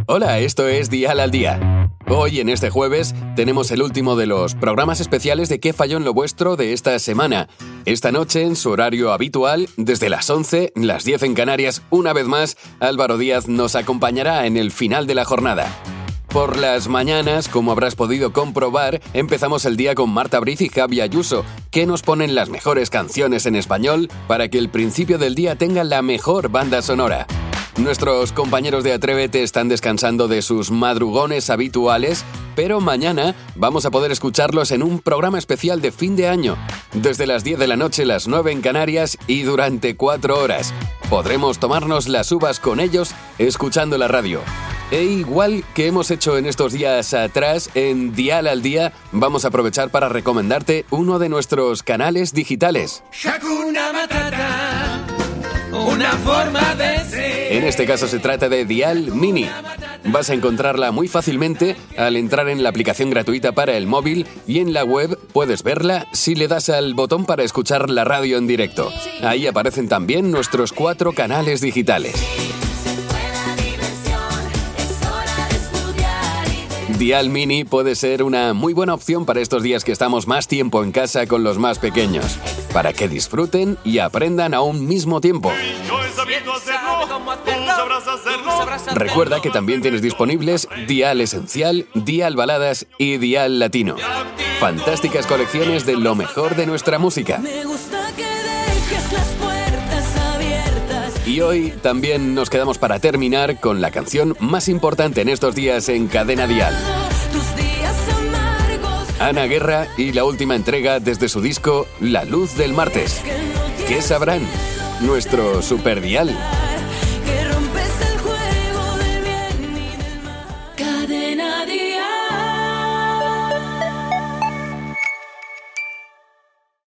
Hola, esto es Dial al Día. Hoy, en este jueves, tenemos el último de los programas especiales de ¿Qué falló en lo vuestro? De esta semana. Esta noche, en su horario habitual, desde las 11, las 10 en Canarias, una vez más, Álvaro Díaz nos acompañará en el final de la jornada. Por las mañanas, como habrás podido comprobar, empezamos el día con Marta Briz y Javi Ayuso, que nos ponen las mejores canciones en español para que el principio del día tenga la mejor banda sonora. Nuestros compañeros de Atrévete están descansando de sus madrugones habituales, pero mañana vamos a poder escucharlos en un programa especial de fin de año, desde las 10 de la noche, las 9 en Canarias y durante 4 horas. Podremos tomarnos las uvas con ellos escuchando la radio. E igual que hemos hecho en estos días atrás, en Dial al Día, vamos a aprovechar para recomendarte uno de nuestros canales digitales. Hakuna Matata, una forma de ser. En este caso se trata de Dial Mini. Vas a encontrarla muy fácilmente al entrar en la aplicación gratuita para el móvil y en la web puedes verla si le das al botón para escuchar la radio en directo. Ahí aparecen también nuestros 4 canales digitales. Dial Mini puede ser una muy buena opción para estos días que estamos más tiempo en casa con los más pequeños, para que disfruten y aprendan a un mismo tiempo. Recuerda que también tienes disponibles Dial Esencial, Dial Baladas y Dial Latino. Fantásticas colecciones de lo mejor de nuestra música. Y hoy también nos quedamos para terminar con la canción más importante en estos días en Cadena Dial. Ana Guerra y la última entrega desde su disco La Luz del Martes. ¿Qué sabrán? Nuestro superdial. Cadena Dial.